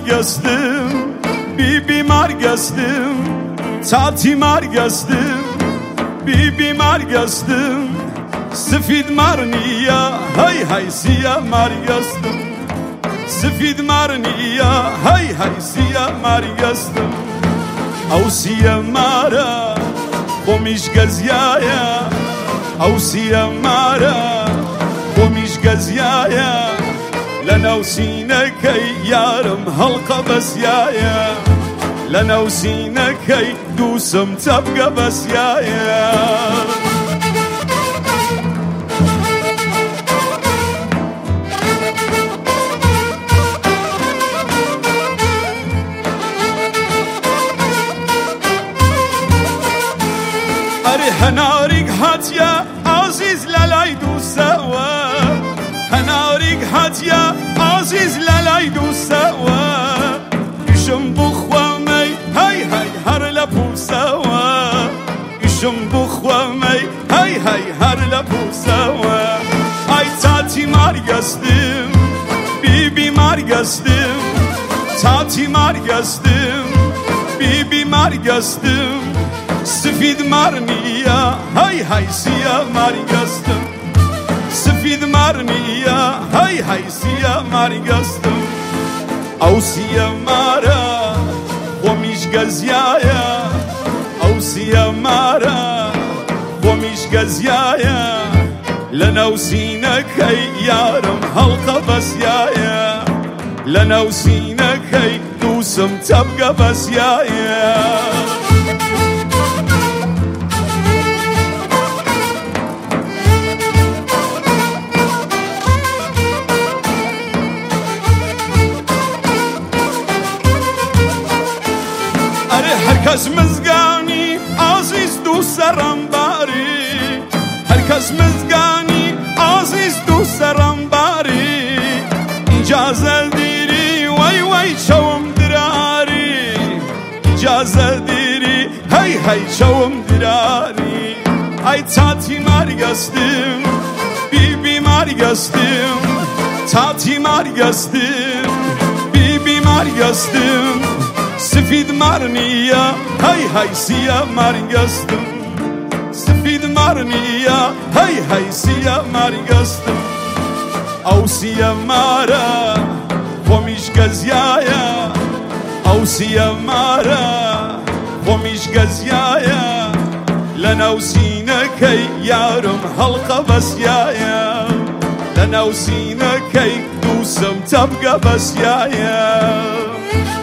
مارگەستم بیبی مارگەستم چاتی مارگەستم بیبی مارگەستم سفید مار نییە هەی هەی سیە مارگەستم سفید مار نییە هەی هەی سیە مارگەستم ئەو سیە مارە خۆمیش گەزیایە ئەو سیە مارە خۆمیش گەزیایە لەناو سینەکەی یارم هەڵقە بەسیایە لەناو سینەکەی دووسم چەبگە بەسیایە هەناریک هاتیە ئازیز لە لای دووسەوە هەناریک هاتیە ئازیز لە لای دووسەوە ئیشم بخوامەی هەی هەی هەر لە پووسەوە ئیشم بخوامەی هەی هەی هەر لە پووسەوە ئای چاتی مارگەستم بیبی مارگەستم چاتی مارگەستم بیبی مارگەستم سفید مار نییە هەی هەی سیە مارگەستم سفید مار نییە هەی هەی سیە مارگەستم ئەو سیە مارە خۆمیش گەزیایە ئەو سیە مارە خۆمیش گەزیایە لەناو سینەکەی یارم هەڵقە بەسیایە لەناو سینەکەی دووسم چەبگە بەسیایە هەرکەس مزگانی ئازیز دوو سەرەمباری هەرکەس مزگانی ئازیز دوو سەرەمباری ئیجازە دیری وەی وەی چەوم دراری ئیجازە دیری هەی هەی چەوم دراری ئای چاتی مارگەستم بیبی مارگەستم چاتی مارگەستم بیبی مارگەستم سفید مار نییە هەی هەی سیە مارگەستم سفید مار نییە هەی هەی سیە مارگەستم ئەو سیە مارە خۆمیش گەزیایە ئەو سیە مارە خۆمیش گەزیایە لەناو سینەکەی یارم هەڵقە بەسیایە لەناو سینەکەی دووسم چەبگە بەسیایە